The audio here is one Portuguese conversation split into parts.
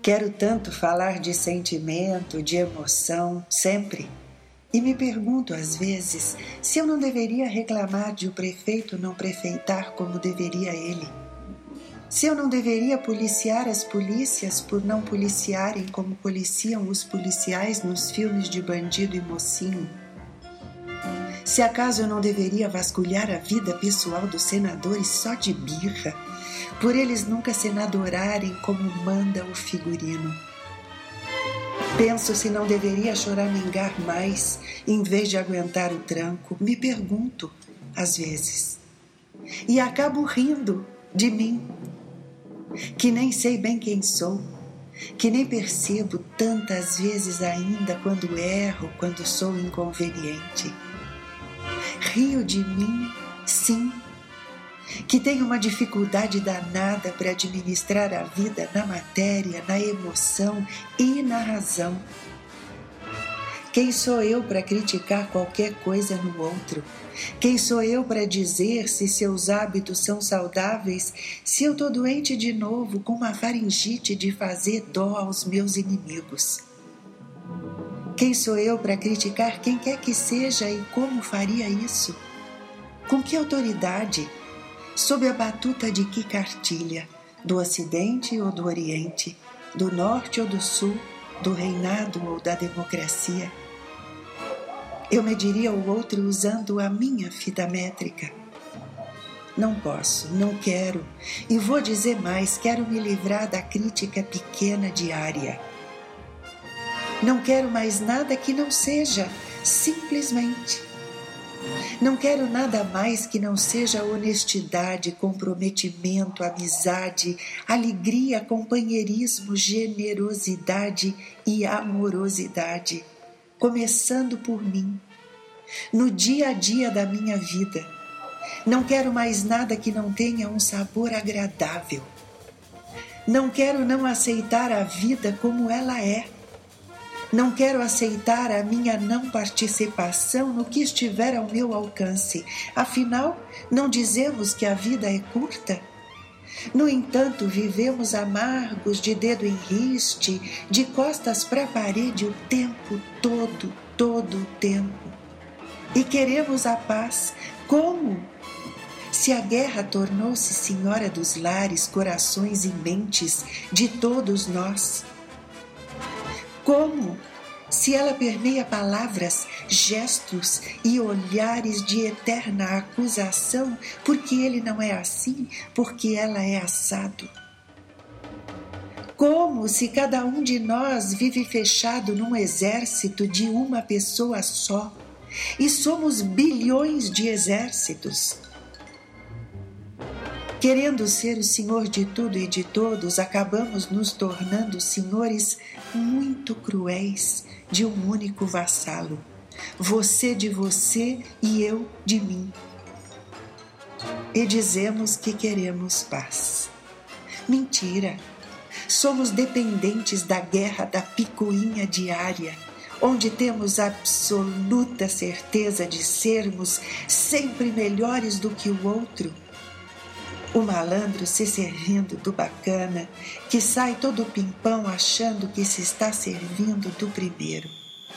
Quero tanto falar de sentimento, de emoção, sempre. E me pergunto às vezes se eu não deveria reclamar de o prefeito não prefeitar como deveria ele. Se eu não deveria policiar as polícias por não policiarem como policiam os policiais nos filmes de bandido e mocinho. Se acaso eu não deveria vasculhar a vida pessoal dos senadores só de birra, por eles nunca senadorarem como manda o figurino. Penso se não deveria choramingar mais, em vez de aguentar o tranco. Me pergunto, às vezes. E acabo rindo de mim, que nem sei bem quem sou, que nem percebo tantas vezes ainda quando erro, quando sou inconveniente. Rio de mim, sim, que tenho uma dificuldade danada para administrar a vida na matéria, na emoção e na razão. Quem sou eu para criticar qualquer coisa no outro? Quem sou eu para dizer se seus hábitos são saudáveis, se eu estou doente de novo com uma faringite de fazer dó aos meus inimigos? Quem sou eu para criticar quem quer que seja e como faria isso? Com que autoridade? Sob a batuta de que cartilha? Do Ocidente ou do Oriente? Do Norte ou do Sul? Do reinado ou da democracia? Eu mediria o outro usando a minha fita métrica. Não posso, não quero, e vou dizer mais, quero me livrar da crítica pequena diária. Não quero mais nada que não seja, simplesmente. Não quero nada mais que não seja honestidade, comprometimento, amizade, alegria, companheirismo, generosidade e amorosidade, começando por mim, no dia a dia da minha vida. Não quero mais nada que não tenha um sabor agradável. Não quero não aceitar a vida como ela é. Não quero aceitar a minha não participação no que estiver ao meu alcance. Afinal, não dizemos que a vida é curta? No entanto, vivemos amargos, de dedo em riste, de costas para a parede o tempo todo o tempo. E queremos a paz. Como? Se a guerra tornou-se senhora dos lares, corações e mentes de todos nós. Como? Se ela permeia palavras, gestos e olhares de eterna acusação, porque ele não é assim, porque ela é assado. Como se cada um de nós vive fechado num exército de uma pessoa só, e somos bilhões de exércitos. Querendo ser o senhor de tudo e de todos, acabamos nos tornando senhores muito cruéis de um único vassalo. Você de você e eu de mim. E dizemos que queremos paz. Mentira! Somos dependentes da guerra da picuinha diária, onde temos absoluta certeza de sermos sempre melhores do que o outro. O malandro se servindo do bacana, que sai todo pimpão achando que se está servindo do primeiro.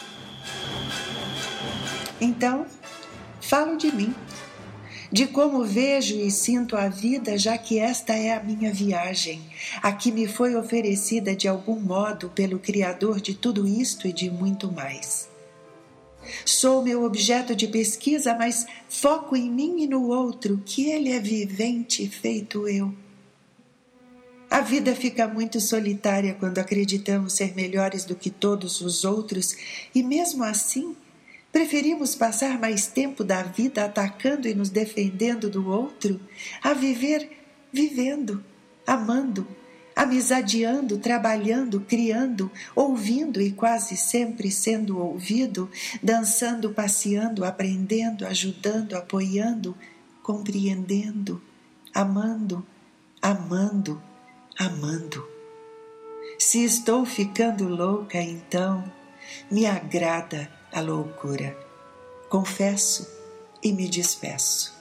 Então, falo de mim, de como vejo e sinto a vida, já que esta é a minha viagem, a que me foi oferecida de algum modo pelo Criador de tudo isto e de muito mais. Sou meu objeto de pesquisa, mas foco em mim e no outro, que ele é vivente feito eu. A vida fica muito solitária quando acreditamos ser melhores do que todos os outros e mesmo assim preferimos passar mais tempo da vida atacando e nos defendendo do outro a viver vivendo, amando, amizadiando, trabalhando, criando, ouvindo e quase sempre sendo ouvido, dançando, passeando, aprendendo, ajudando, apoiando, compreendendo, amando, amando, amando. Se estou ficando louca, então me agrada a loucura. Confesso e me despeço.